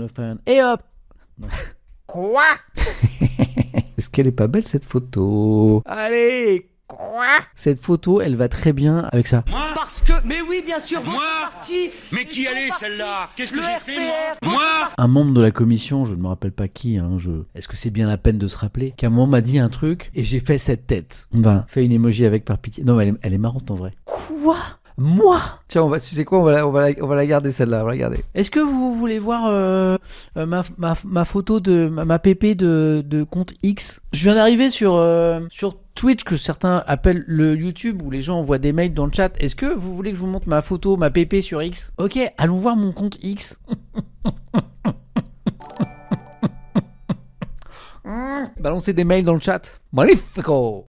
fun. Et hop. Quoi? Est-ce qu'elle est pas belle cette photo? Allez, quoi? Cette photo, elle va très bien avec ça. Moi? Parce que, mais oui, bien sûr, Moi? parti. Mais qui allait celle-là? Qu'est-ce que Le j'ai fait, RPR. moi? Un membre de la commission, je ne me rappelle pas qui, est-ce que c'est bien la peine de se rappeler, qu'à un moment m'a dit un truc et j'ai fait cette tête. Fais une emoji avec par pitié. Non, mais elle est marrante en vrai. Quoi? Moi? Tiens, tu sais quoi, on va la garder celle-là, on va la garder. Est-ce que vous voulez voir ma photo de ma pépé de compte X? Je viens d'arriver sur Twitch, que certains appellent le YouTube, où les gens envoient des mails dans le chat. Est-ce que vous voulez que je vous montre ma photo, ma pépé sur X? Ok, allons voir mon compte X. Balancez des mails dans le chat. Magnifico!